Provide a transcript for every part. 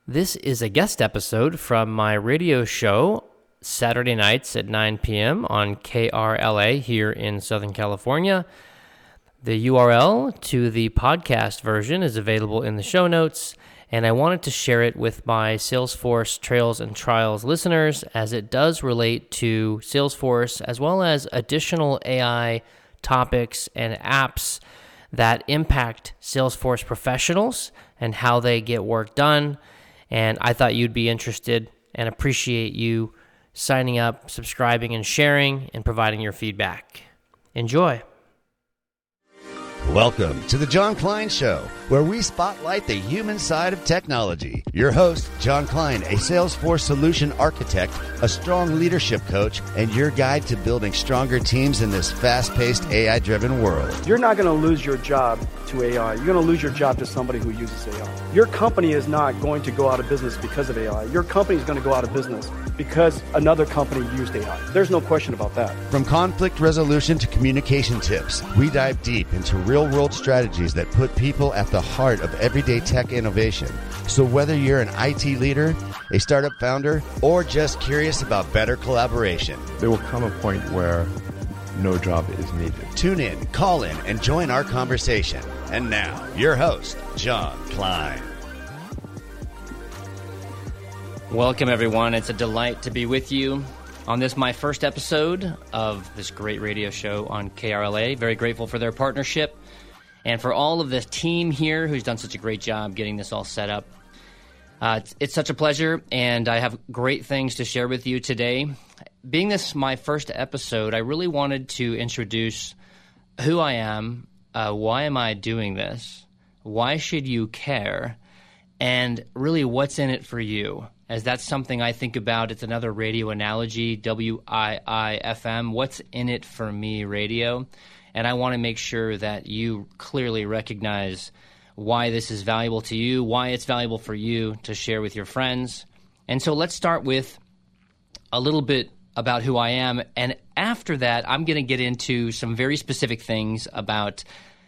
This is a guest episode from my radio show, Saturday nights at 9 p.m. on KRLA here in Southern California. The URL to the podcast version is available in the show notes, and I wanted to share it with my Salesforce Trails and Trials listeners as it does relate to Salesforce as well as additional AI topics and apps that impact Salesforce professionals and how they get work done. And I thought you'd be interested and appreciate you signing up, subscribing, and sharing, and providing your feedback. Enjoy. Welcome to the John Klein Show, where we spotlight the human side of technology. Your host, John Klein, a Salesforce solution architect, a strong leadership coach, and your guide to building stronger teams in this fast-paced, AI-driven world. You're not going to lose your job to AI. You're going to lose your job to somebody who uses AI. Your company is not going to go out of business because of AI. Your company is going to go out of business because another company used AI. There's no question about that. From conflict resolution to communication tips, we dive deep into real-world strategies that put people at the heart of everyday tech innovation. So whether you're an IT leader, a startup founder, or just curious about better collaboration, there will come a point where no job is needed. Tune in, call in, and join our conversation. And now, your host, John Klein. Welcome, everyone. It's a delight to be with you on this, my first episode of this great radio show on KRLA. Very grateful for their partnership and for all of the team here who's done such a great job getting this all set up. It's such a pleasure, and I have great things to share with you today. Being this my first episode, I really wanted to introduce who I am, why am I doing this, why should you care, and really what's in it for you, as that's something I think about. It's another radio analogy, WIIFM, what's in it for me radio, and I want to make sure that you clearly recognize why this is valuable to you, why it's valuable for you to share with your friends. And so let's start with a little bit about who I am, and after that, I'm going to get into some very specific things about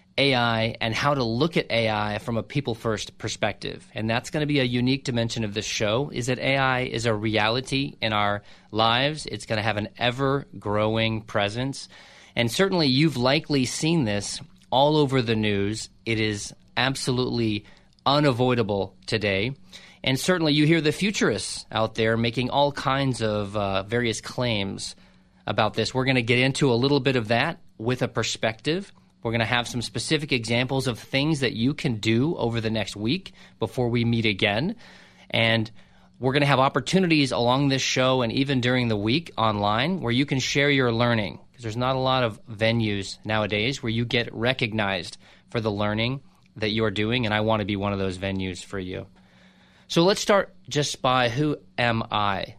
AI and how to look at AI from a people-first perspective. And that's going to be a unique dimension of this show, is that AI is a reality in our lives. It's going to have an ever-growing presence. And certainly you've likely seen this all over the news. It is absolutely unavoidable today. And certainly you hear the futurists out there making all kinds of various claims about this. We're going to get into a little bit of that with a perspective. We're going to have some specific examples of things that you can do over the next week before we meet again. And we're going to have opportunities along this show and even during the week online where you can share your learning, because there's not a lot of venues nowadays where you get recognized for the learning that you're doing, and I want to be one of those venues for you. So let's start just by who am I?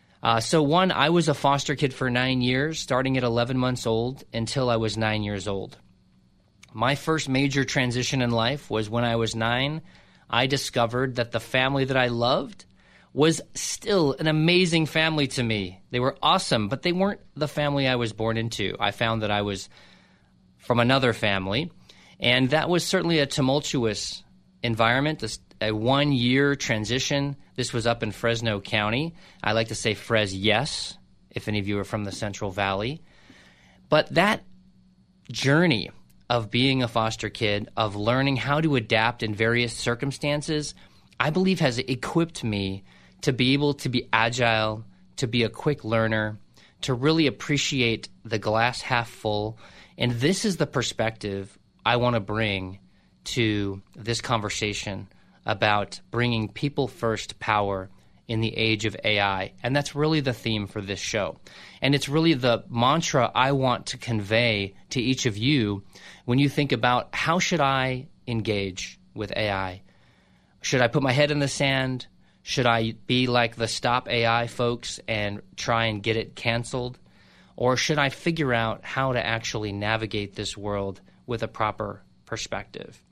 One, I was a foster kid for 9 years, starting at 11 months old until I was 9 years old. My first major transition in life was when I was 9. I discovered that the family that I loved was still an amazing family to me. They were awesome, but they weren't the family I was born into. I found that I was from another family, and that was certainly a tumultuous environment, a 1-year transition. This was up in Fresno County. I like to say Yes, if any of you are from the Central Valley. But that journey of being a foster kid, of learning how to adapt in various circumstances, I believe has equipped me to be able to be agile, to be a quick learner, to really appreciate the glass half full. And this is the perspective I want to bring to this conversation about bringing people-first power in the age of AI. And that's really the theme for this show. And it's really the mantra I want to convey to each of you when you think about, how should I engage with AI? Should I put my head in the sand? Should I be like the Stop AI folks and try and get it canceled? Or should I figure out how to actually navigate this world with a proper perspective?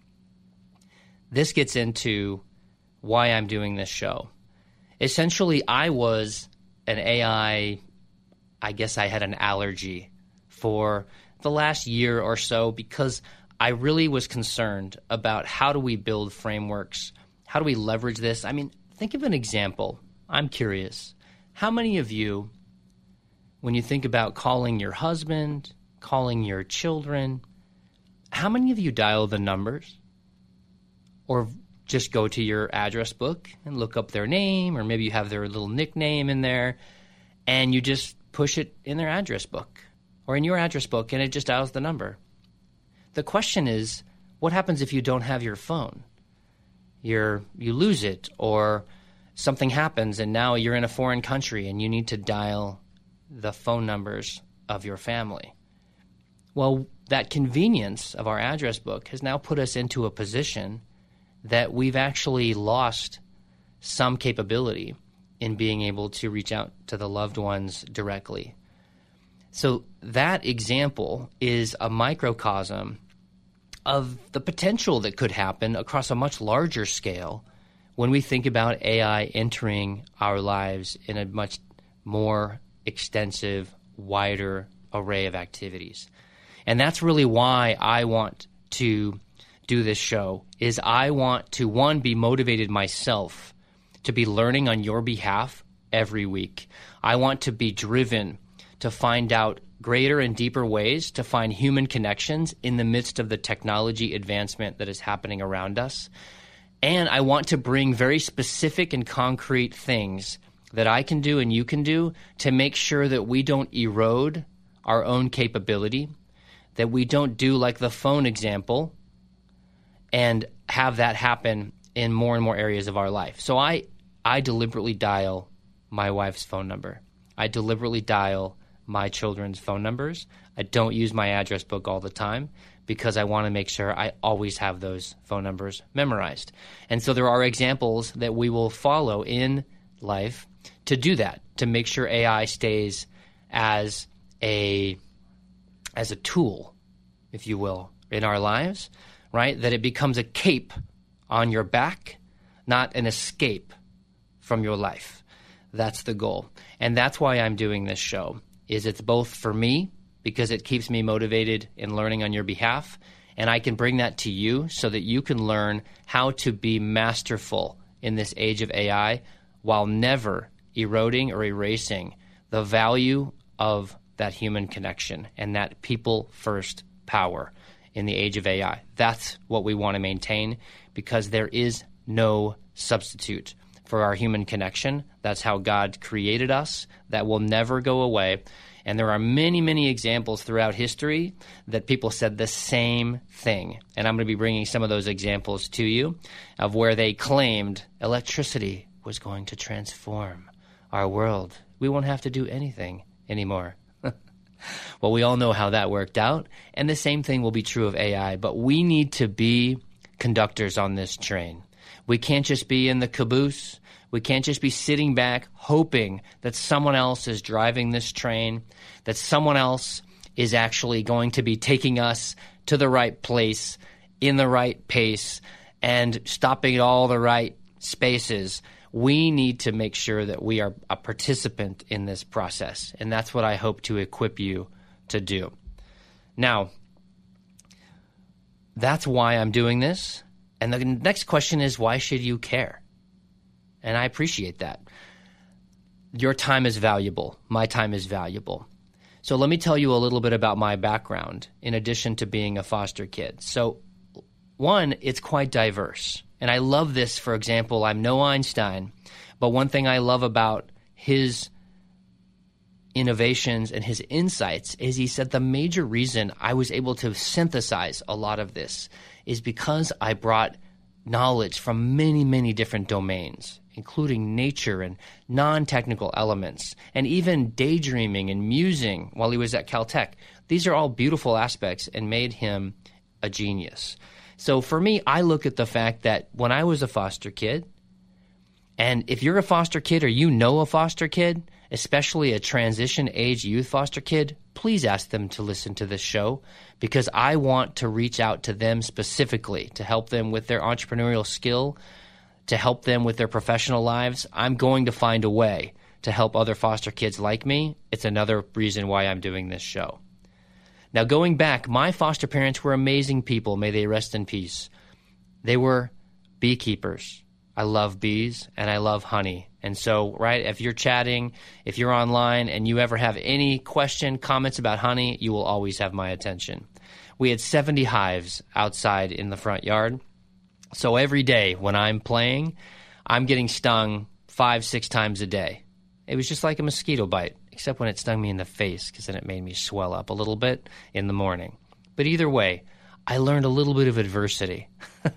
This gets into why I'm doing this show. Essentially, I was an AI, I guess I had an allergy for the last year or so, because I really was concerned about how do we build frameworks, how do we leverage this. I mean, think of an example. I'm curious. How many of you, when you think about calling your husband, calling your children, how many of you dial the numbers? Or just go to your address book and look up their name, or maybe you have their little nickname in there, and you just push it in their address book or in your address book, and it just dials the number. The question is, what happens if you don't have your phone? You lose it, or something happens, and now you're in a foreign country and you need to dial the phone numbers of your family. Well, that convenience of our address book has now put us into a position that we've actually lost some capability in being able to reach out to the loved ones directly. So that example is a microcosm of the potential that could happen across a much larger scale when we think about AI entering our lives in a much more extensive, wider array of activities. And that's really why I want to do this show, is I want to, one, be motivated myself to be learning on your behalf every week. I want to be driven to find out greater and deeper ways to find human connections in the midst of the technology advancement that is happening around us. And I want to bring very specific and concrete things that I can do and you can do to make sure that we don't erode our own capability, that we don't do like the phone example and have that happen in more and more areas of our life. So I deliberately dial my wife's phone number. I deliberately dial my children's phone numbers. I don't use my address book all the time because I want to make sure I always have those phone numbers memorized. And so there are examples that we will follow in life to do that, to make sure AI stays as a tool, if you will, in our lives, right? That it becomes a cape on your back, not an escape from your life. That's the goal. And that's why I'm doing this show, is it's both for me, because it keeps me motivated in learning on your behalf, and I can bring that to you so that you can learn how to be masterful in this age of AI while never eroding or erasing the value of that human connection and that people-first power in the age of AI. That's what we want to maintain, because there is no substitute for our human connection. That's how God created us. That will never go away. And there are many, many examples throughout history that people said the same thing. And I'm going to be bringing some of those examples to you of where they claimed electricity was going to transform our world. We won't have to do anything anymore. Well, we all know how that worked out, and the same thing will be true of AI, but we need to be conductors on this train. We can't just be in the caboose. We can't just be sitting back hoping that someone else is driving this train, that someone else is actually going to be taking us to the right place, in the right pace, and stopping at all the right spaces. We need to make sure that we are a participant in this process, and that's what I hope to equip you to do. Now, that's why I'm doing this, and the next question is, why should you care? And I appreciate that. Your time is valuable. My time is valuable. So let me tell you a little bit about my background in addition to being a foster kid. So one, it's quite diverse. And I love this, for example, I'm no Einstein, but one thing I love about his innovations and his insights is he said the major reason I was able to synthesize a lot of this is because I brought knowledge from many, many different domains, including nature and non-technical elements, and even daydreaming and musing while he was at Caltech. These are all beautiful aspects and made him a genius. So for me, I look at the fact that when I was a foster kid, and if you're a foster kid or you know a foster kid, especially a transition age youth foster kid, please ask them to listen to this show, because I want to reach out to them specifically to help them with their entrepreneurial skill, to help them with their professional lives. I'm going to find a way to help other foster kids like me. It's another reason why I'm doing this show. Now, going back, my foster parents were amazing people. May they rest in peace. They were beekeepers. I love bees, and I love honey. And so, right, if you're chatting, if you're online, and you ever have any question, comments about honey, you will always have my attention. We had 70 hives outside in the front yard. So every day when I'm playing, I'm getting stung 5-6 times a day. It was just like a mosquito bite, except when it stung me in the face, because then it made me swell up a little bit in the morning. But either way, I learned a little bit of adversity.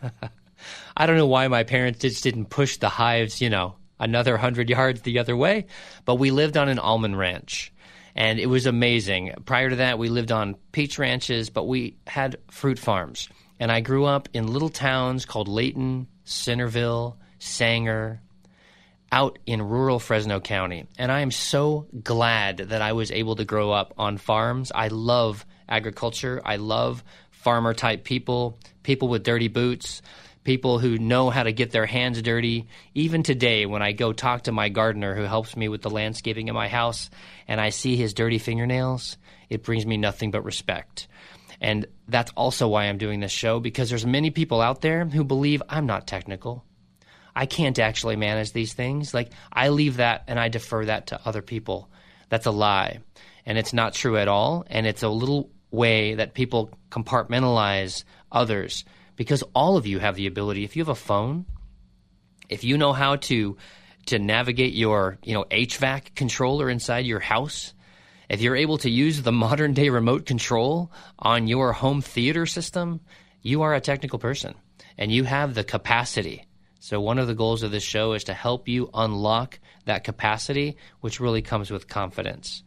I don't know why my parents just didn't push the hives, another 100 yards the other way, but we lived on an almond ranch, and it was amazing. Prior to that, we lived on peach ranches, but we had fruit farms. And I grew up in little towns called Layton, Centerville, Sanger, out in rural Fresno County. And I am so glad that I was able to grow up on farms. I love agriculture. I love farmer-type people, people with dirty boots, people who know how to get their hands dirty. Even today, when I go talk to my gardener who helps me with the landscaping in my house, and I see his dirty fingernails, it brings me nothing but respect. And that's also why I'm doing this show, because there's many people out there who believe I'm not technical. I can't actually manage these things. Like, I leave that and I defer that to other people. That's a lie. And it's not true at all. And it's a little way that people compartmentalize others, because all of you have the ability. If you have a phone, if you know how to navigate your HVAC controller inside your house, if you're able to use the modern-day remote control on your home theater system, you are a technical person, and you have the capacity. So one of the goals of this show is to help you unlock that capacity, which really comes with confidence.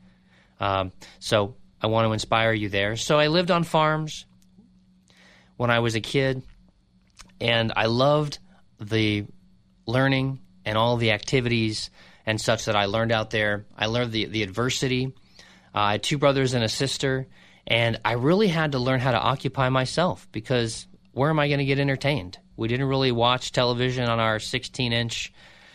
So I want to inspire you there. So I lived on farms when I was a kid, and I loved the learning and all the activities and such that I learned out there. I learned the adversity. I had 2 brothers and a sister, and I really had to learn how to occupy myself, because where am I going to get entertained? We didn't really watch television on our 16-inch,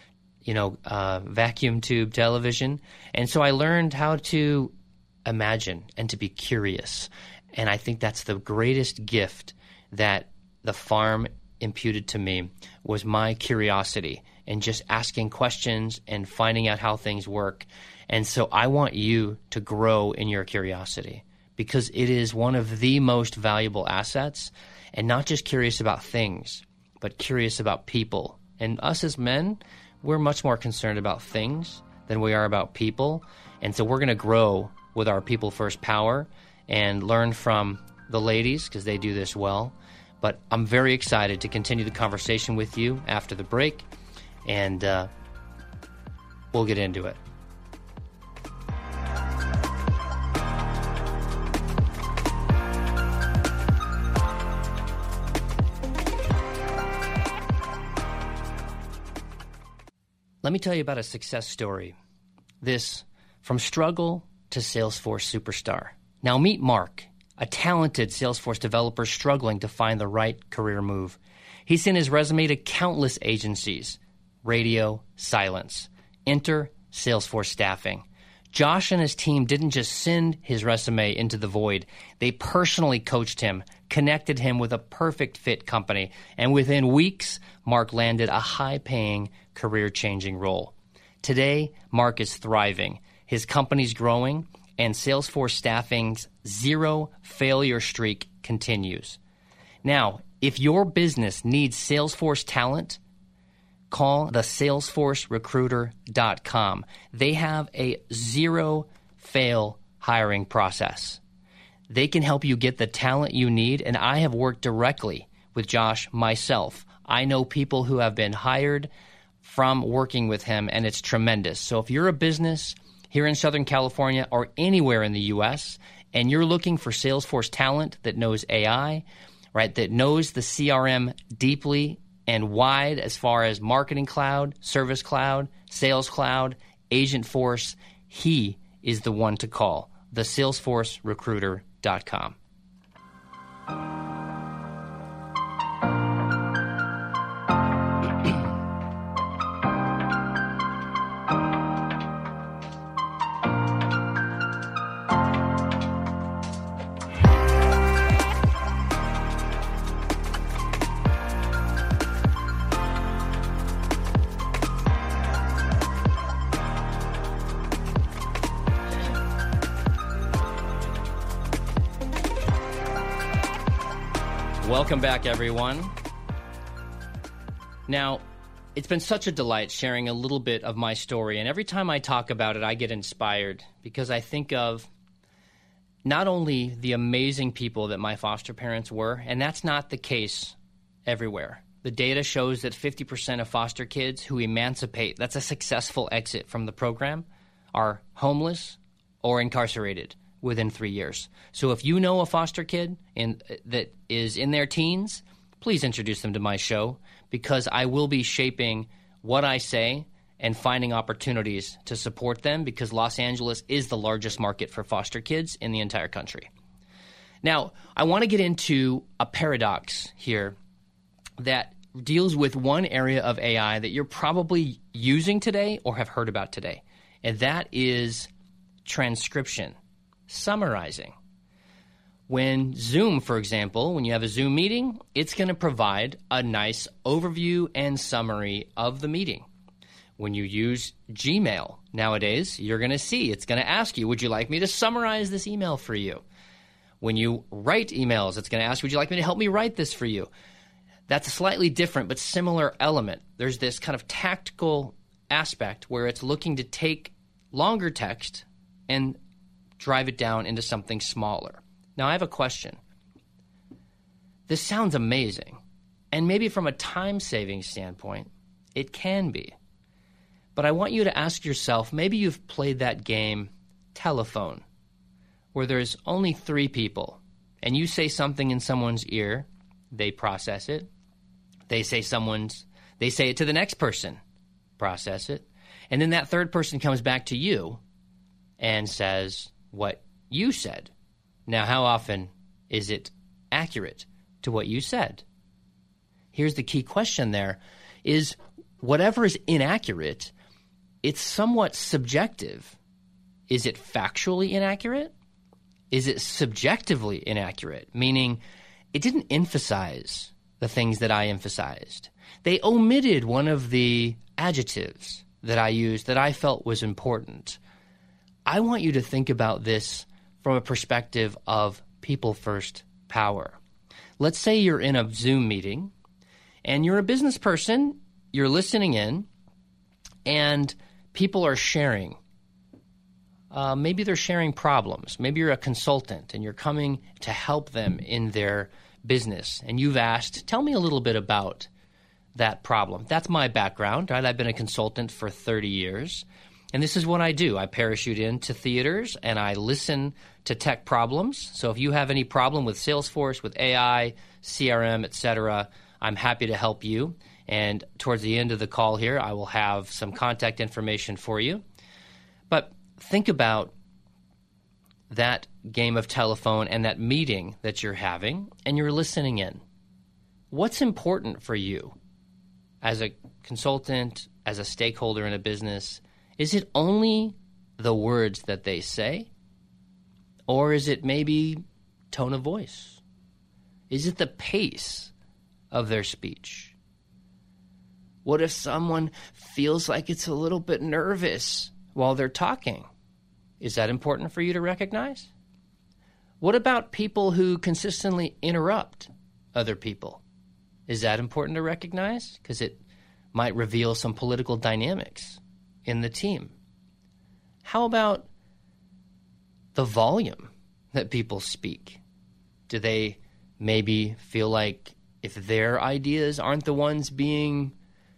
vacuum tube television. And so I learned how to imagine and to be curious. And I think that's the greatest gift that the farm imputed to me, was my curiosity and just asking questions and finding out how things work. And so I want you to grow in your curiosity, because it is one of the most valuable assets, and not just curious about things, but curious about people. And us as men, we're much more concerned about things than we are about people. And so we're going to grow with our people first power and learn from the ladies, because they do this well. But I'm very excited to continue the conversation with you after the break, and we'll get into it. Let me tell you about a success story. This, from struggle to Salesforce superstar. Now meet Mark, a talented Salesforce developer struggling to find the right career move. He sent his resume to countless agencies. Radio, silence. Enter Salesforce staffing. Josh and his team didn't just send his resume into the void. They personally coached him, connected him with a perfect fit company, and within weeks, Mark landed a high-paying, career-changing role. Today, Mark is thriving. His company's growing, and Salesforce Staffing's zero-failure streak continues. Now, if your business needs Salesforce talent, call the salesforcerecruiter.com. They have a zero-fail hiring process. They can help you get the talent you need, and I have worked directly with Josh myself. I know people who have been hired from working with him, and it's tremendous. So if you're a business here in Southern California or anywhere in the U.S., and you're looking for Salesforce talent that knows AI, right, that knows the CRM deeply and wide as far as Marketing Cloud, Service Cloud, Sales Cloud, Agentforce, he is the one to call, the salesforcerecruiter.com. Welcome back, everyone. Now, it's been such a delight sharing a little bit of my story, and every time I talk about it, I get inspired because I think of not only the amazing people that my foster parents were, and that's not the case everywhere. The data shows that 50% of foster kids who emancipate, that's a successful exit from the program, are homeless or incarcerated within 3 years. So if you know a foster kid that is in their teens, please introduce them to my show because I will be shaping what I say and finding opportunities to support them because Los Angeles is the largest market for foster kids in the entire country. Now, I want to get into a paradox here that deals with one area of AI that you're probably using today or have heard about today, and that is transcription, summarizing. When Zoom, for example, when you have a Zoom meeting, it's going to provide a nice overview and summary of the meeting. When you use Gmail nowadays, you're going to see it's going to ask you, would you like me to summarize this email for you? When you write emails, it's going to ask, would you like me to help me write this for you? That's a slightly different but similar element. There's this kind of tactical aspect where it's looking to take longer text and drive it down into something smaller. Now, I have a question. This sounds amazing, and maybe from a time-saving standpoint, it can be. But I want you to ask yourself, maybe you've played that game Telephone, where there's only 3 people, and you say something in someone's ear, they process it, they say it to the next person, process it, and then that third person comes back to you and says what you said. Now, how often is it accurate to what you said? Here's the key question there, is whatever is inaccurate, it's somewhat subjective. Is it factually inaccurate? Is it subjectively inaccurate? Meaning, it didn't emphasize the things that I emphasized. They omitted one of the adjectives that I used that I felt was important. I want you to think about this from a perspective of people-first power. Let's say you're in a Zoom meeting, and you're a business person, you're listening in, and people are sharing. Maybe they're sharing problems. Maybe you're a consultant, and you're coming to help them in their business, and you've asked, tell me a little bit about that problem. That's my background, right? I've been a consultant for 30 years. And this is what I do. I parachute into theaters and I listen to tech problems. So if you have any problem with Salesforce, with AI, CRM, etc., I'm happy to help you. And towards the end of the call here, I will have some contact information for you. But think about that game of telephone and that meeting that you're having and you're listening in. What's important for you as a consultant, as a stakeholder in a business? Is it only the words that they say? Or is it maybe tone of voice? Is it the pace of their speech? What if someone feels like it's a little bit nervous while they're talking? Is that important for you to recognize? What about people who consistently interrupt other people? Is that important to recognize? Because it might reveal some political dynamics in the team. How about the volume that people speak? Do they maybe feel like if their ideas aren't the ones being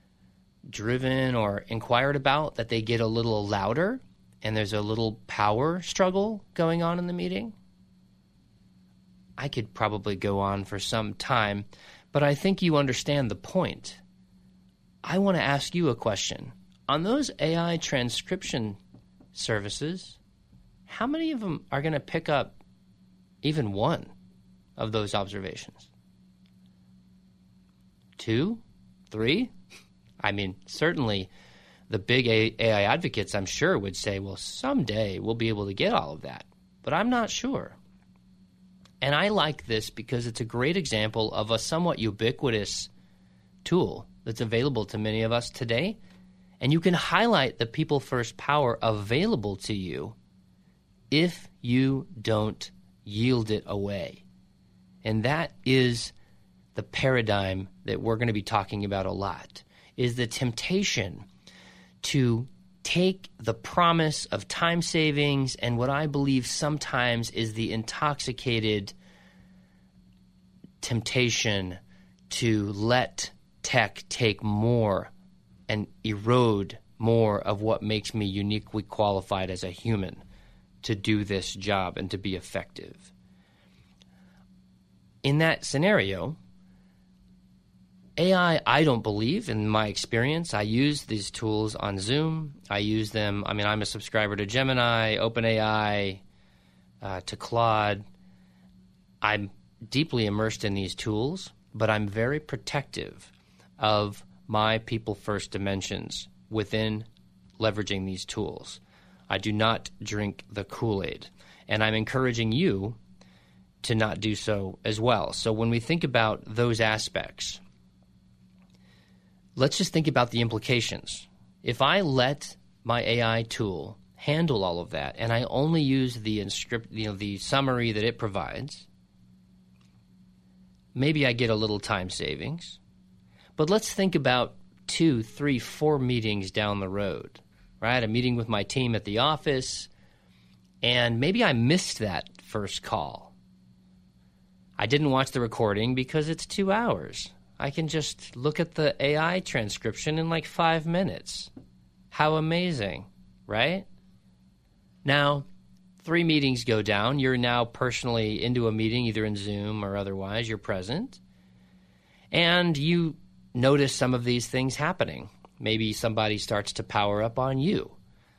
driven or inquired about, that they get a little louder and there's a little power struggle going on in the meeting? I could probably go on for some time, but I think you understand the point. I want to ask you a question. On those AI transcription services, how many of them are going to pick up even one of those observations? 2? 3? I mean, certainly the big AI advocates, I'm sure, would say, well, someday we'll be able to get all of that. But I'm not sure. And I like this because it's a great example of a somewhat ubiquitous tool that's available to many of us today. And you can highlight the people-first power available to you if you don't yield it away. And that is the paradigm that we're going to be talking about a lot, is the temptation to take the promise of time savings and what I believe sometimes is the intoxicated temptation to let tech take more and erode more of what makes me uniquely qualified as a human to do this job and to be effective. In that scenario, AI, I don't believe, in my experience, I use these tools on Zoom. I use them, I'm a subscriber to Gemini, OpenAI, to Claude. I'm deeply immersed in these tools, but I'm very protective of my people-first dimensions within leveraging these tools. I do not drink the Kool-Aid, and I'm encouraging you to not do so as well. So when we think about those aspects, let's just think about the implications. If I let my AI tool handle all of that, and I only use the summary that it provides, maybe I get a little time savings. But let's think about 2, 3, 4 meetings down the road, right? A meeting with my team at the office, and maybe I missed that first call. I didn't watch the recording because it's 2 hours. I can just look at the AI transcription in like 5 minutes. How amazing, right? Now, 3 meetings go down. You're now personally into a meeting, either in Zoom or otherwise. You're present. And you notice some of these things happening. Maybe somebody starts to power up on you.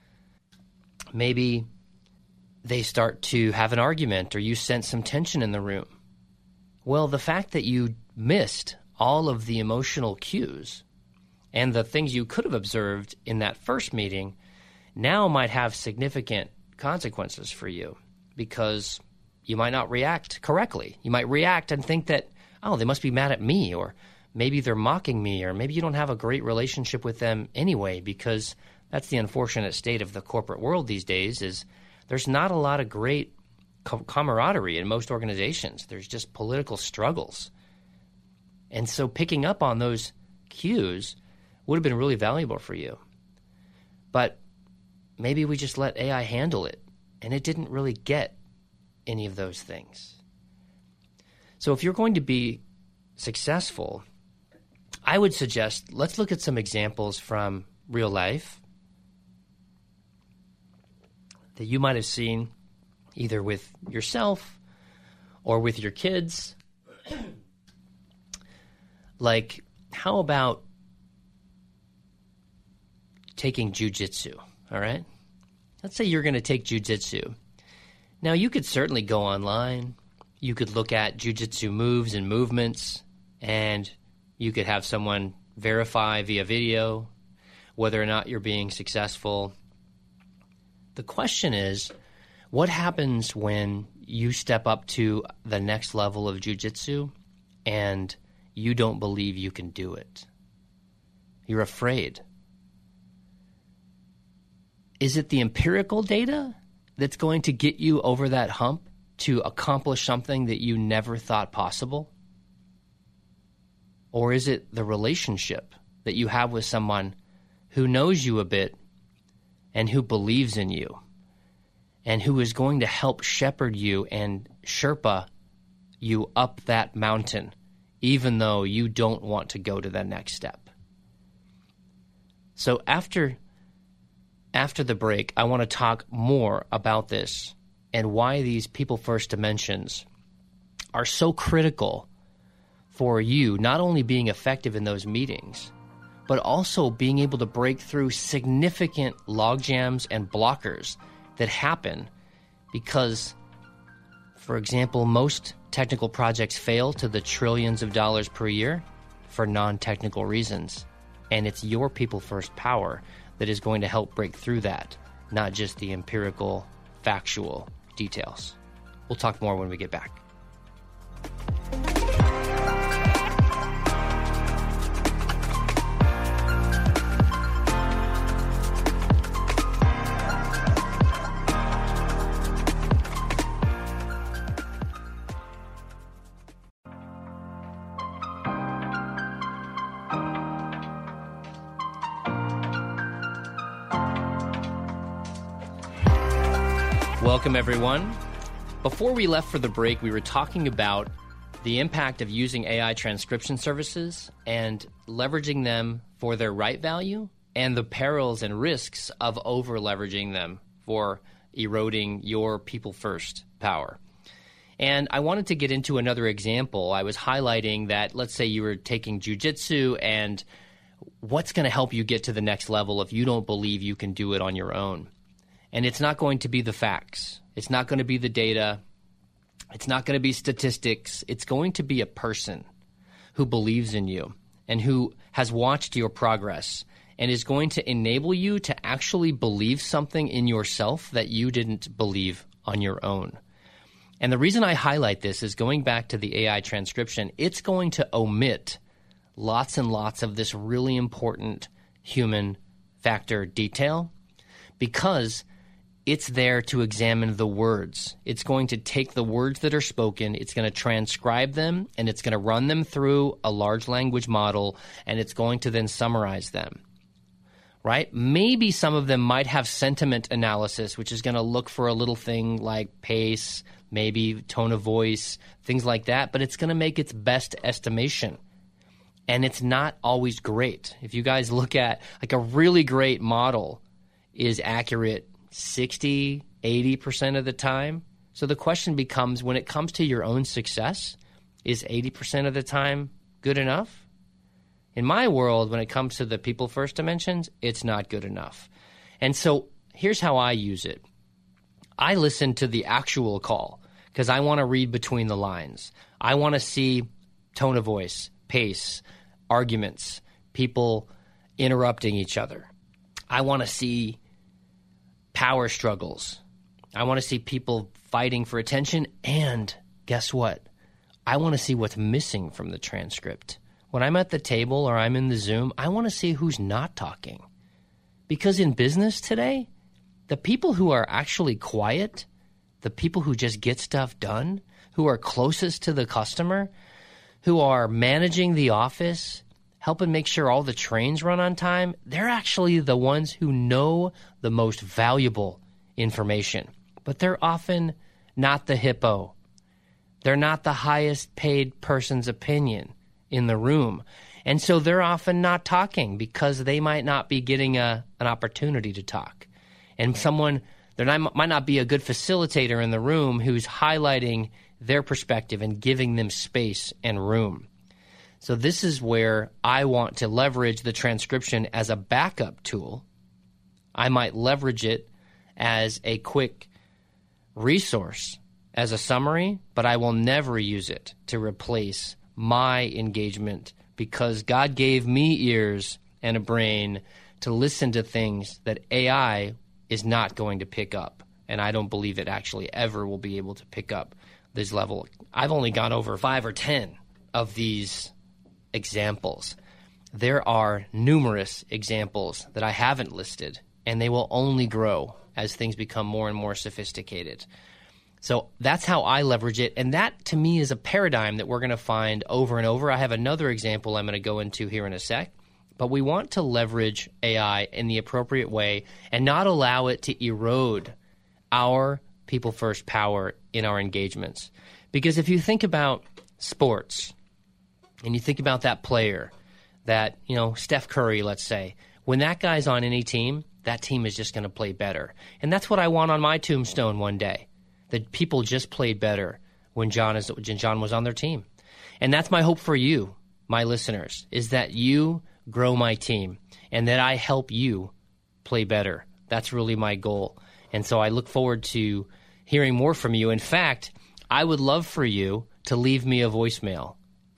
Maybe they start to have an argument or you sense some tension in the room. Well, the fact that you missed all of the emotional cues and the things you could have observed in that first meeting now might have significant consequences for you because you might not react correctly. You might react and think that, oh, they must be mad at me, or maybe they're mocking me, or maybe you don't have a great relationship with them anyway, because that's the unfortunate state of the corporate world these days is there's not a lot of great camaraderie in most organizations. There's just political struggles. And so picking up on those cues would have been really valuable for you. But maybe we just let AI handle it, and it didn't really get any of those things. So if you're going to be successful, I would suggest let's look at some examples from real life that you might have seen either with yourself or with your kids. Like, how about taking jujitsu, all right? Let's say you're going to take jujitsu. Now, you could certainly go online. You could look at jujitsu moves and movements, and you could have someone verify via video whether or not you're being successful. The question is, what happens when you step up to the next level of jujitsu and you don't believe you can do it? You're afraid. Is it the empirical data that's going to get you over that hump to accomplish something that you never thought possible? Or is it the relationship that you have with someone who knows you a bit and who believes in you and who is going to help shepherd you and Sherpa you up that mountain, even though you don't want to go to the next step? So after the break, I want to talk more about this and why these people-first dimensions are so critical for you, not only being effective in those meetings, but also being able to break through significant logjams and blockers that happen because, for example, most technical projects fail to the trillions of dollars per year for non-technical reasons. And it's your people-first power that is going to help break through that, not just the empirical, factual details. We'll talk more when we get back. Welcome, everyone. Before we left for the break, we were talking about the impact of using AI transcription services and leveraging them for their right value and the perils and risks of over-leveraging them for eroding your people-first power. And I wanted to get into another example. I was highlighting that, let's say you were taking jiu-jitsu, and what's going to help you get to the next level if you don't believe you can do it on your own? And it's not going to be the facts. It's not going to be the data. It's not going to be statistics. It's going to be a person who believes in you and who has watched your progress and is going to enable you to actually believe something in yourself that you didn't believe on your own. And the reason I highlight this is going back to the AI transcription, it's going to omit lots and lots of this really important human factor detail because it's there to examine the words. It's going to take the words that are spoken, it's going to transcribe them, and it's going to run them through a large language model, and it's going to then summarize them. Right? Maybe some of them might have sentiment analysis, which is going to look for a little thing like pace, maybe tone of voice, things like that, but it's going to make its best estimation. And it's not always great. If you guys look at like a really great model is accurate 60, 80% of the time. So the question becomes, when it comes to your own success, is 80% of the time good enough? In my world, when it comes to the people first dimensions, it's not good enough. And so here's how I use it. I listen to the actual call because I want to read between the lines. I want to see tone of voice, pace, arguments, people interrupting each other. I want to see power struggles. I want to see people fighting for attention. And guess what? I want to see what's missing from the transcript. When I'm at the table or I'm in the Zoom, I want to see who's not talking. Because in business today, the people who are actually quiet, the people who just get stuff done, who are closest to the customer, who are managing the office, helping make sure all the trains run on time, they're actually the ones who know the most valuable information. But they're often not the hippo. They're not the highest paid person's opinion in the room. And so they're often not talking because they might not be getting an opportunity to talk. And there might not be a good facilitator in the room who's highlighting their perspective and giving them space and room. So this is where I want to leverage the transcription as a backup tool. I might leverage it as a quick resource, as a summary, but I will never use it to replace my engagement because God gave me ears and a brain to listen to things that AI is not going to pick up. And I don't believe it actually ever will be able to pick up this level. I've only gone over 5 or 10 of these examples. There are numerous examples that I haven't listed, and they will only grow as things become more and more sophisticated. So that's how I leverage it, and that to me is a paradigm that we're going to find over and over. I have another example I'm going to go into here in a sec, but we want to leverage AI in the appropriate way and not allow it to erode our people-first power in our engagements. Because if you think about sports, and you think about that player, that, Steph Curry, let's say, when that guy's on any team, that team is just going to play better. And that's what I want on my tombstone one day, that people just played better when John was on their team. And that's my hope for you, my listeners, is that you grow my team and that I help you play better. That's really my goal. And so I look forward to hearing more from you. In fact, I would love for you to leave me a voicemail.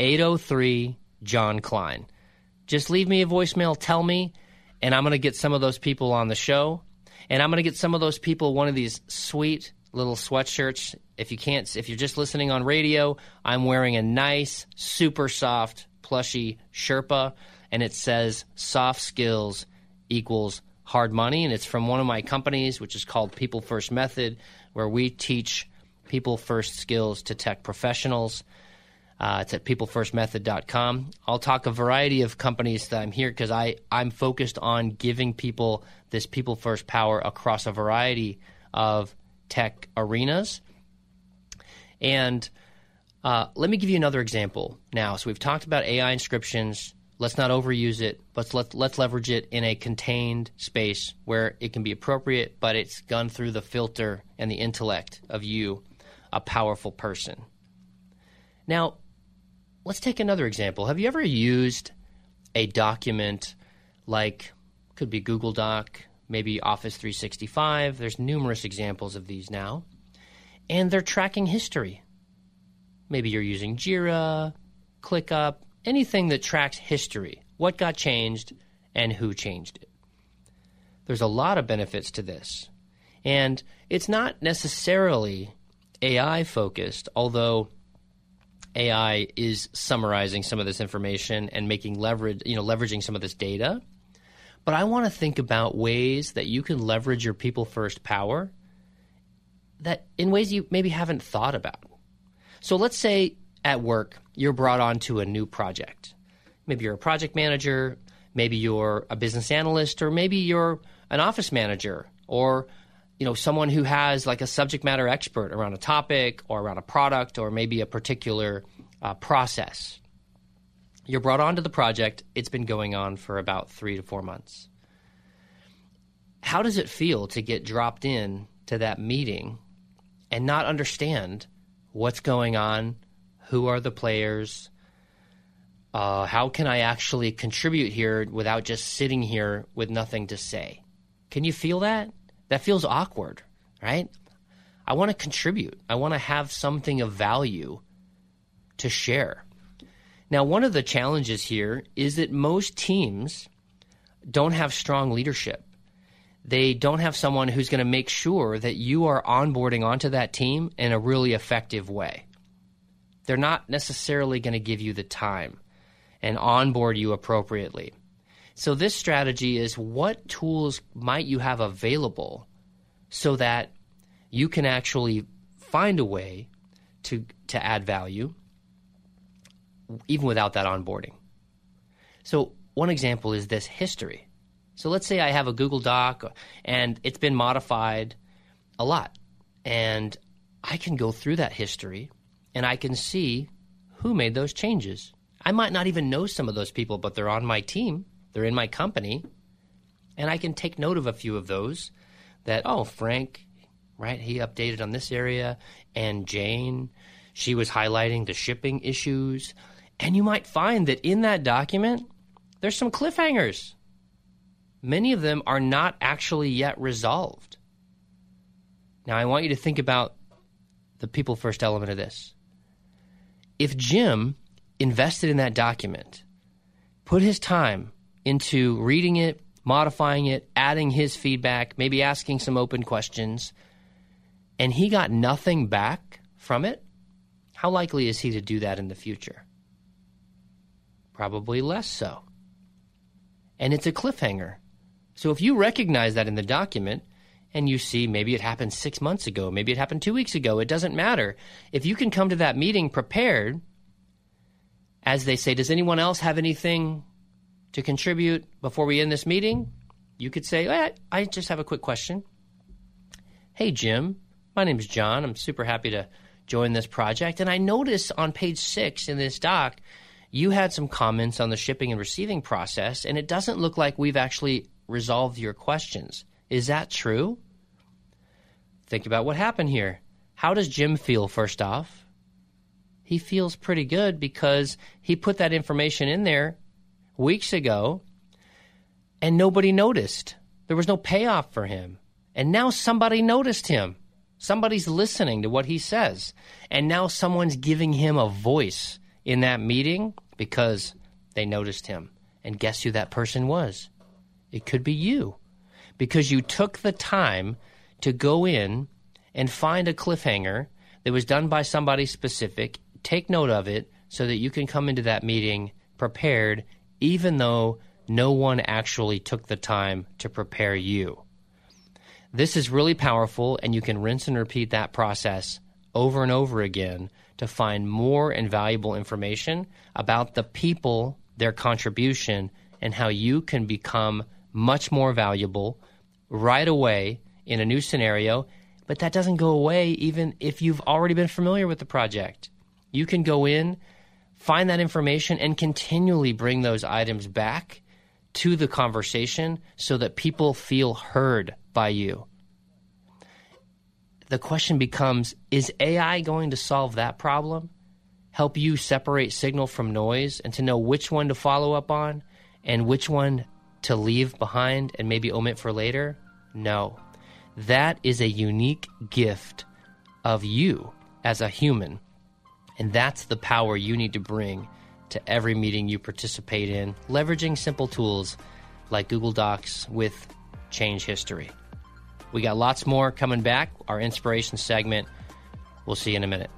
803 John Klein. Just leave me a voicemail, tell me, and I'm going to get some of those people on the show. And I'm going to get some of those people one of these sweet little sweatshirts. If you're just listening on radio, I'm wearing a nice, super soft, plushy Sherpa, and it says soft skills equals hard money. And it's from one of my companies, which is called People First Method, where we teach people first skills to tech professionals. It's at peoplefirstmethod.com. I'll talk a variety of companies that I'm here because I'm focused on giving people this people first power across a variety of tech arenas. And let me give you another example now. So we've talked about AI inscriptions. Let's not overuse it, but let's leverage it in a contained space where it can be appropriate, but it's gone through the filter and the intellect of you, a powerful person. Now, let's take another example. Have you ever used a document like, could be Google Doc, maybe Office 365? There's numerous examples of these now. And they're tracking history. Maybe you're using Jira, ClickUp, anything that tracks history, what got changed and who changed it. There's a lot of benefits to this. And it's not necessarily AI-focused, although AI is summarizing some of this information and making leveraging some of this data. But I want to think about ways that you can leverage your people-first power that in ways you maybe haven't thought about. So let's say at work you're brought on to a new project. Maybe you're a project manager, maybe you're a business analyst, or maybe you're an office manager, or someone who has like a subject matter expert around a topic or around a product or maybe a particular process. You're brought onto the project. It's been going on for about 3 to 4 months. How does it feel to get dropped in to that meeting and not understand what's going on? Who are the players? How can I actually contribute here without just sitting here with nothing to say? Can you feel that? That feels awkward, right? I want to contribute. I want to have something of value to share. Now, one of the challenges here is that most teams don't have strong leadership. They don't have someone who's going to make sure that you are onboarding onto that team in a really effective way. They're not necessarily going to give you the time and onboard you appropriately. So this strategy is, what tools might you have available so that you can actually find a way to add value even without that onboarding. So one example is this history. So let's say I have a Google Doc and it's been modified a lot, and I can go through that history and I can see who made those changes. I might not even know some of those people, but they're on my team. They're in my company. And I can take note of a few of those that, Frank, right, he updated on this area. And Jane, she was highlighting the shipping issues. And you might find that in that document, there's some cliffhangers. Many of them are not actually yet resolved. Now, I want you to think about the people first element of this. If Jim invested in that document, put his time into reading it, modifying it, adding his feedback, maybe asking some open questions, and he got nothing back from it, how likely is he to do that in the future? Probably less so. And it's a cliffhanger. So if you recognize that in the document and you see maybe it happened 6 months ago, maybe it happened 2 weeks ago, it doesn't matter. If you can come to that meeting prepared, as they say, does anyone else have anything to contribute before we end this meeting? You could say, I just have a quick question. Hey, Jim, my name's John. I'm super happy to join this project. And I noticed on page 6 in this doc, you had some comments on the shipping and receiving process, and it doesn't look like we've actually resolved your questions. Is that true? Think about what happened here. How does Jim feel, first off? He feels pretty good because he put that information in there weeks ago and nobody noticed. There was no payoff for him. And now somebody noticed him. Somebody's listening to what he says. And now someone's giving him a voice in that meeting because they noticed him. And guess who that person was? It could be you, because you took the time to go in and find a cliffhanger that was done by somebody specific, take note of it so that you can come into that meeting prepared, even though no one actually took the time to prepare you. This is really powerful, and you can rinse and repeat that process over and over again to find more and valuable information about the people, their contribution, and how you can become much more valuable right away in a new scenario But that doesn't go away even if you've already been familiar with the project. You can go in, find that information, and continually bring those items back to the conversation so that people feel heard by you. The question becomes, is AI going to solve that problem? Help you separate signal from noise and to know which one to follow up on and which one to leave behind and maybe omit for later? No. That is a unique gift of you as a human. And that's the power you need to bring to every meeting you participate in, leveraging simple tools like Google Docs with Change History. We got lots more coming back, our inspiration segment. We'll see you in a minute.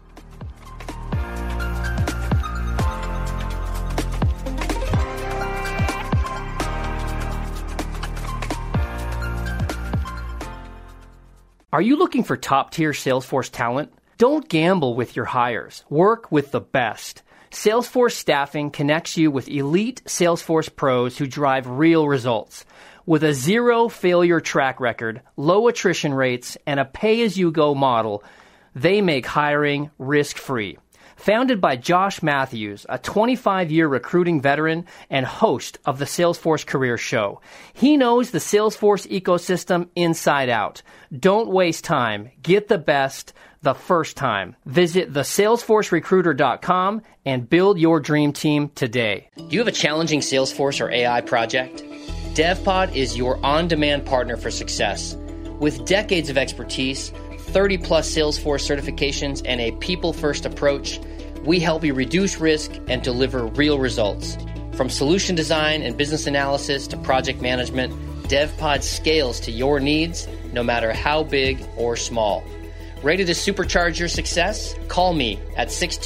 Are you looking for top-tier Salesforce talent? Don't gamble with your hires. Work with the best. Salesforce Staffing connects you with elite Salesforce pros who drive real results. With a zero-failure track record, low attrition rates, and a pay-as-you-go model, they make hiring risk-free. Founded by Josh Matthews, a 25-year recruiting veteran and host of the Salesforce Career Show. He knows the Salesforce ecosystem inside out. Don't waste time. Get the best the first time. Visit thesalesforcerecruiter.com and build your dream team today. Do you have a challenging Salesforce or AI project? DevPod is your on-demand partner for success. With decades of expertise, 30-plus Salesforce certifications, and a people-first approach, we help you reduce risk and deliver real results. From solution design and business analysis to project management, DevPod scales to your needs, no matter how big or small. Ready to supercharge your success? Call me at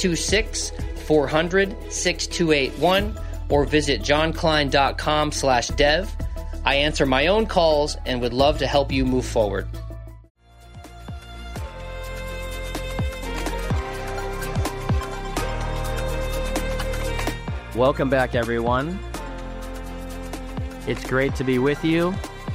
626-400-6281 or visit johnklein.com/dev. I answer my own calls and would love to help you move forward. Welcome back, everyone. It's great to be with you.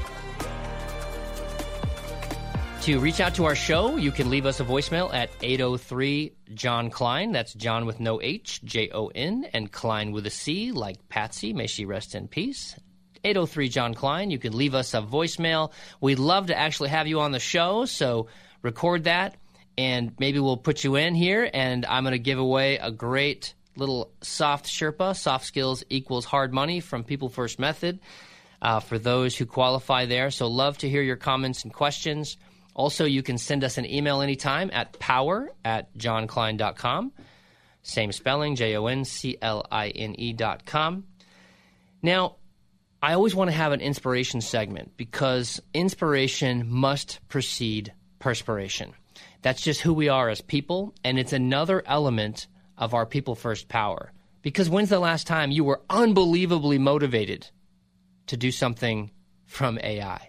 To reach out to our show, you can leave us a voicemail at 803-JOHN-KLEIN. That's John with no H, J-O-N, and Klein with a C, like Patsy. May she rest in peace. 803-JOHN-KLEIN. You can leave us a voicemail. We'd love to actually have you on the show, so record that, and maybe we'll put you in here, and I'm going to give away a great little soft Sherpa, soft skills equals hard money from People First Method for those who qualify there. So love to hear your comments and questions. Also, you can send us an email anytime at power@johnklein.com. Same spelling, JONCLINE.com. Now, I always want to have an inspiration segment because inspiration must precede perspiration. That's just who we are as people, and it's another element of our people-first power. Because when's the last time you were unbelievably motivated to do something from AI?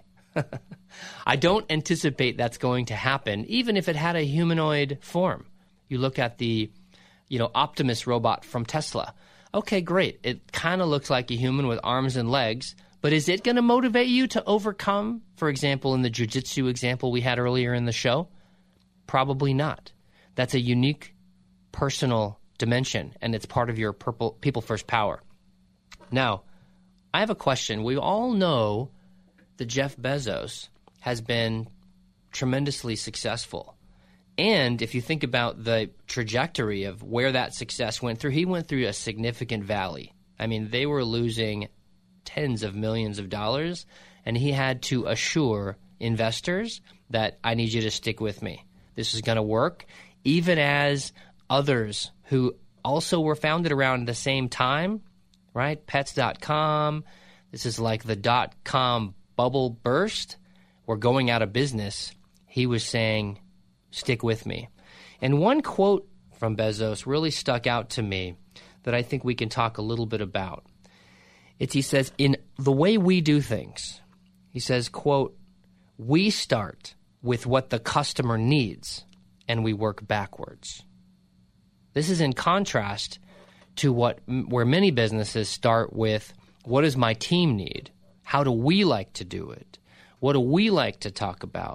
I don't anticipate that's going to happen, even if it had a humanoid form. You look at the, Optimus robot from Tesla. Okay, great. It kind of looks like a human with arms and legs, but is it going to motivate you to overcome, for example, in the jiu-jitsu example we had earlier in the show? Probably not. That's a unique personal dimension, and it's part of your people-first power. Now, I have a question. We all know that Jeff Bezos has been tremendously successful. And if you think about the trajectory of where that success went through, he went through a significant valley. I mean, they were losing tens of millions of dollars, and he had to assure investors that I need you to stick with me. This is going to work, even as others who also were founded around the same time, right? Pets.com, this is like the .com bubble burst. We're going out of business. He was saying, stick with me. And one quote from Bezos really stuck out to me that I think we can talk a little bit about. He says, in the way we do things, he says, quote, we start with what the customer needs and we work backwards. This is in contrast to where many businesses start with, what does my team need? How do we like to do it? What do we like to talk about?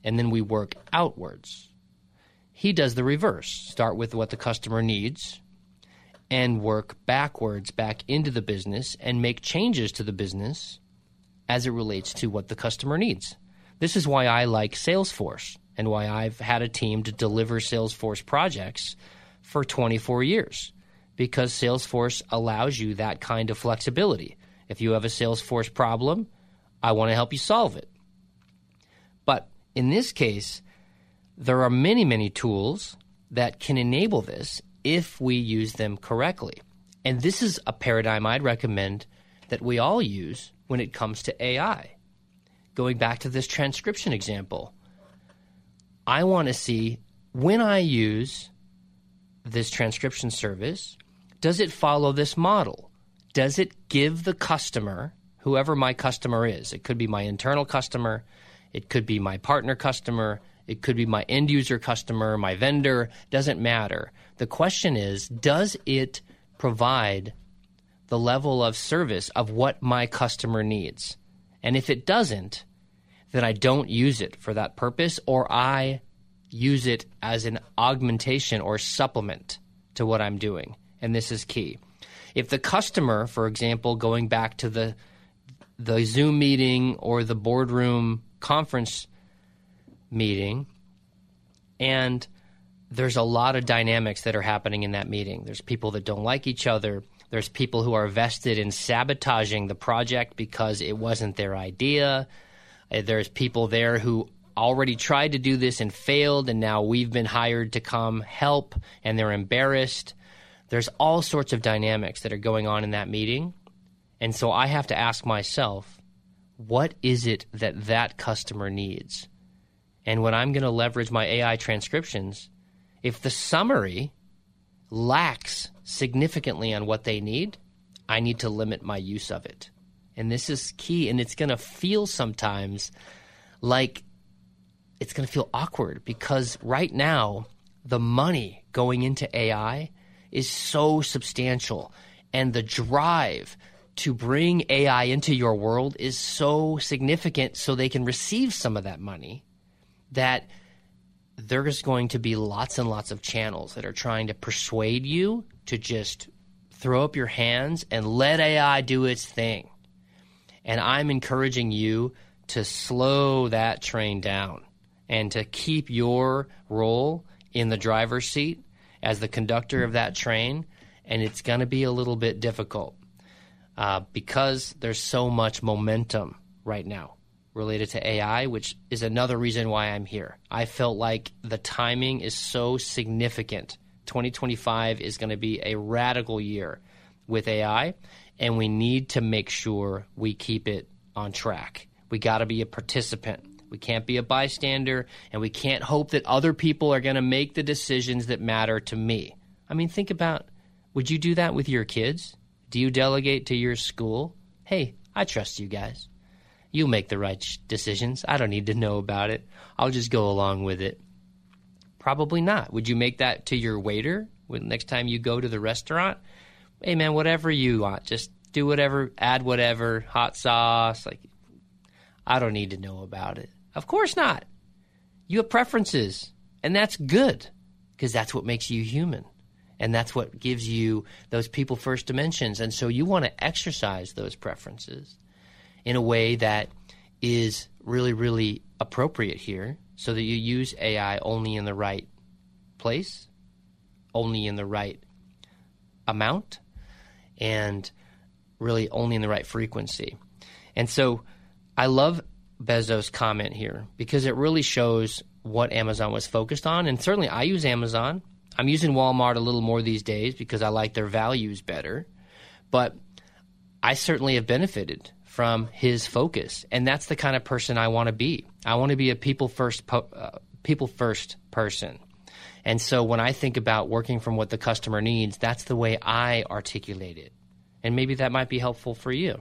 and then we work outwards. He does the reverse. Start with what the customer needs and work backwards back into the business and make changes to the business as it relates to what the customer needs. This is why I like Salesforce and why I've had a team to deliver Salesforce projects for 24 years, because Salesforce allows you that kind of flexibility. If you have a Salesforce problem, I want to help you solve it. But in this case, there are many, many tools that can enable this if we use them correctly. And this is a paradigm I'd recommend that we all use when it comes to AI. Going back to this transcription example, I want to see when I use this transcription service, does it follow this model? Does it give the customer, whoever my customer is, it could be my internal customer, it could be my partner customer, it could be my end user customer, my vendor, doesn't matter. The question is, does it provide the level of service of what my customer needs? And if it doesn't, then I don't use it for that purpose, or I use it as an augmentation or supplement to what I'm doing. And this is key. If the customer, for example, going back to the Zoom meeting or the boardroom conference meeting, and there's a lot of dynamics that are happening in that meeting. There's people that don't like each other. There's people who are vested in sabotaging the project because it wasn't their idea. There's people there who already tried to do this and failed, and now we've been hired to come help, and they're embarrassed. There's all sorts of dynamics that are going on in that meeting. And so I have to ask myself, what is it that that customer needs? And when I'm going to leverage my AI transcriptions, if the summary lacks significantly on what they need, I need to limit my use of it. And this is key, and it's going to feel sometimes like it's going to feel awkward, because right now the money going into AI is so substantial, and the drive to bring AI into your world is so significant so they can receive some of that money, that there's going to be lots and lots of channels that are trying to persuade you to just throw up your hands and let AI do its thing. And I'm encouraging you to slow that train down and to keep your role in the driver's seat as the conductor of that train. And it's going to be a little bit difficult because there's so much momentum right now related to AI, which is another reason why I'm here. I felt like the timing is so significant. 2025 is going to be a radical year with AI, and we need to make sure we keep it on track. We got to be a participant. We can't be a bystander, and we can't hope that other people are going to make the decisions that matter to me. I mean, think about, would you do that with your kids? Do you delegate to your school? Hey, I trust you guys. You'll make the right decisions. I don't need to know about it. I'll just go along with it. Probably not. Would you make that to your waiter next time you go to the restaurant? Hey, man, whatever you want. Just do whatever, add whatever, hot sauce. Like, I don't need to know about it. Of course not. You have preferences, and that's good, because that's what makes you human, and that's what gives you those people-first dimensions. And so you want to exercise those preferences in a way that is really, really appropriate here, so that you use AI only in the right place, only in the right amount, and really only in the right frequency. And so I love Bezos' comment here, because it really shows what Amazon was focused on. And certainly I use Amazon. I'm using Walmart a little more these days because I like their values better. But I certainly have benefited from his focus, and that's the kind of person I want to be. I want to be a people-first person. And so when I think about working from what the customer needs, that's the way I articulate it. And maybe that might be helpful for you.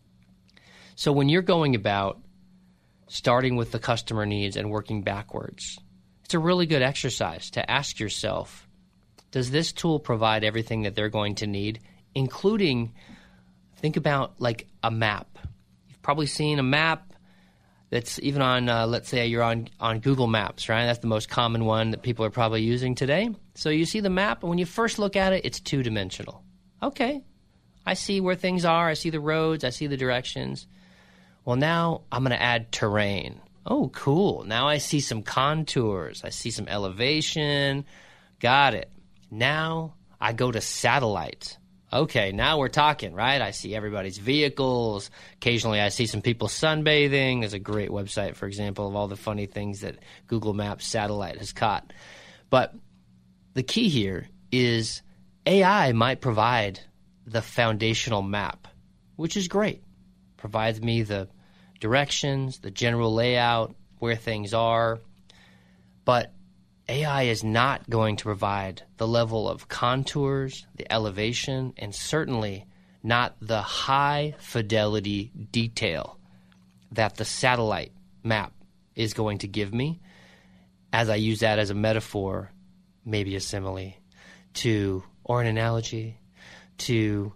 So when you're going about starting with the customer needs and working backwards, it's a really good exercise to ask yourself, does this tool provide everything that they're going to need, including, think about like a map. You've probably seen a map that's even on, let's say you're on Google Maps, right? That's the most common one that people are probably using today. So you see the map, and when you first look at it, it's two-dimensional. Okay, I see where things are. I see the roads. I see the directions. Well, now I'm going to add terrain. Oh, cool. Now I see some contours. I see some elevation. Got it. Now I go to satellite. Okay, now we're talking, right? I see everybody's vehicles. Occasionally I see some people sunbathing. There's a great website, for example, of all the funny things that Google Maps satellite has caught. But the key here is AI might provide the foundational map, which is great. Provides me the directions, the general layout, where things are. But AI is not going to provide the level of contours, the elevation, and certainly not the high fidelity detail that the satellite map is going to give me, as I use that as a metaphor, maybe a simile, or an analogy to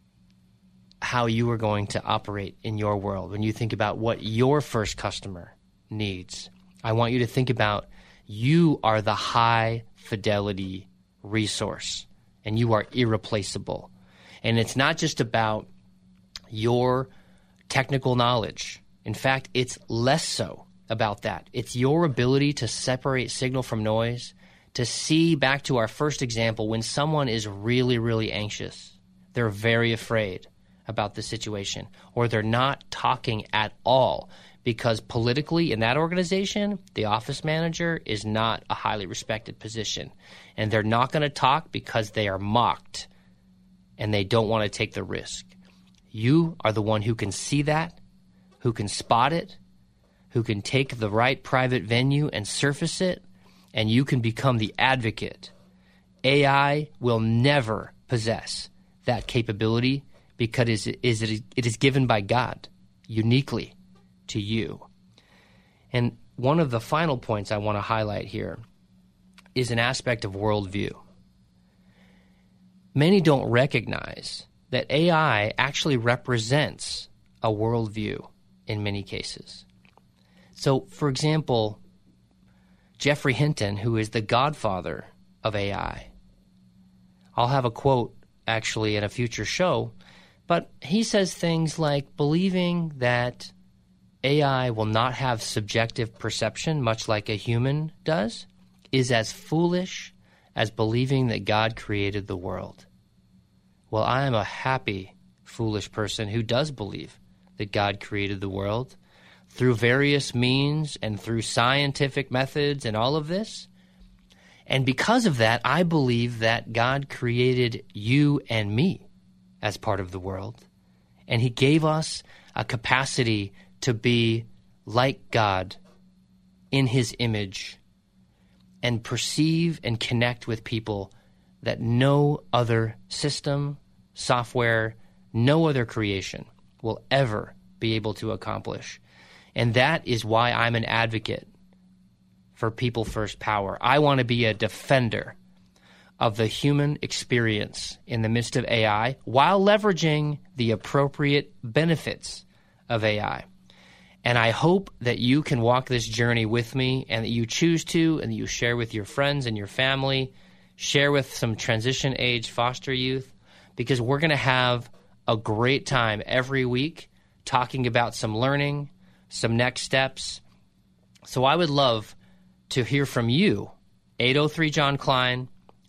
how you are going to operate in your world. When you think about what your first customer needs, I want you to think about you are the high fidelity resource and you are irreplaceable. And it's not just about your technical knowledge. In fact, it's less so about that. It's your ability to separate signal from noise, to see, back to our first example, when someone is really, really anxious, they're very afraid about the situation, or they're not talking at all because politically in that organization, the office manager is not a highly respected position, and they're not going to talk because they are mocked and they don't want to take the risk. You are the one who can see that, who can spot it, who can take the right private venue and surface it, and you can become the advocate. AI will never possess that capability because it is given by God uniquely to you. And one of the final points I want to highlight here is an aspect of worldview. Many don't recognize that AI actually represents a worldview in many cases. So, for example, Geoffrey Hinton, who is the godfather of AI, I'll have a quote actually in a future show, but he says things like believing that AI will not have subjective perception, much like a human does, is as foolish as believing that God created the world. Well, I am a happy, foolish person who does believe that God created the world through various means and through scientific methods and all of this. And because of that, I believe that God created you and me as part of the world. And he gave us a capacity to be like God in his image and perceive and connect with people that no other system, software, no other creation will ever be able to accomplish. And that is why I'm an advocate for People First Power. I want to be a defender of the human experience in the midst of AI while leveraging the appropriate benefits of AI. And I hope that you can walk this journey with me and that you choose to, and that you share with your friends and your family, share with some transition age foster youth, because we're going to have a great time every week talking about some learning, some next steps. So I would love to hear from you, 803 John Klein,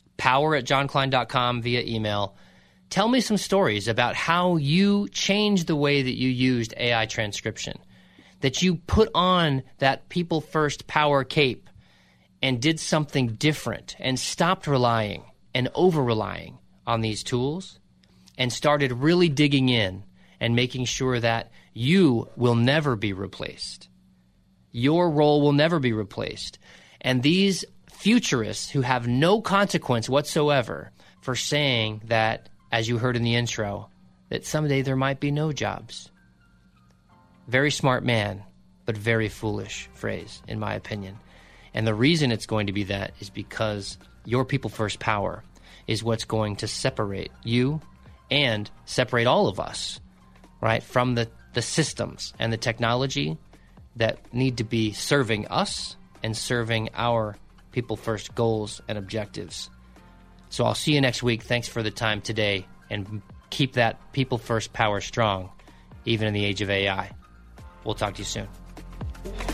power@johnklein.com via email. Tell me some stories about how you changed the way that you used AI transcription, that you put on that People First Power cape and did something different and stopped relying and over-relying on these tools and started really digging in and making sure that you will never be replaced. Your role will never be replaced. And these futurists who have no consequence whatsoever for saying that, as you heard in the intro, that someday there might be no jobs. Very smart man, but very foolish phrase, in my opinion. And the reason it's going to be that is because your People First Power is what's going to separate you and separate all of us, right, from the systems and the technology that need to be serving us and serving our people first goals and objectives. So I'll see you next week. Thanks for the time today, and keep that people first power strong, even in the age of AI. We'll talk to you soon.